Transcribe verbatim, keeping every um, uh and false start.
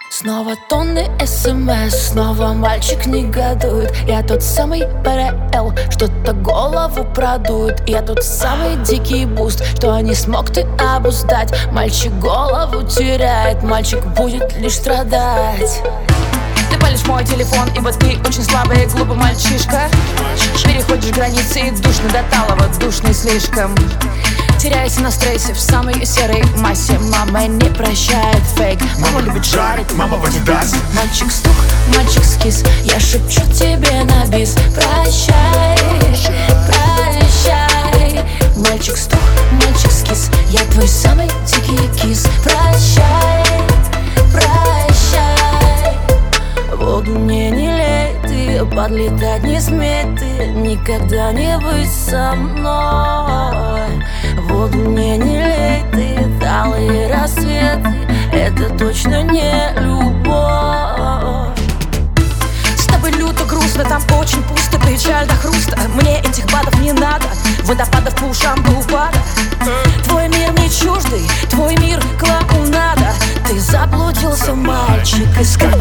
Снова тонны смс, снова мальчик негодует. Я тот самый ПРЛ, что-то голову продует. Я тот самый дикий буст, что не смог ты обуздать. Мальчик голову теряет, мальчик будет лишь страдать. Ты палишь мой телефон, ибо ты очень слабый и глупый мальчишка. Переходишь границы и душно до талого, душный слишком. Теряйся на стрессе в самой серой массе. Мама не прощает фейк, мама любит жарить, мама в Адидас. Мальчик стук, мальчик скис, я шепчу тебе на бис. Прощай, прощай. Мальчик стук, мальчик скис, я твой самый дикий кис. Прощай, прощай. Воду мне не лей, ты подлетать не смей, ты никогда не быть со мной. Воду мне не лей, ты талые рассветы, это точно не любовь. С тобой люто грустно, там очень пусто, печаль до хруста. Мне этих бадов не надо, водопадов по ушам до упада. Твой мир мне чуждый, твой мир клоунада. Ты заблудился, мальчик, искать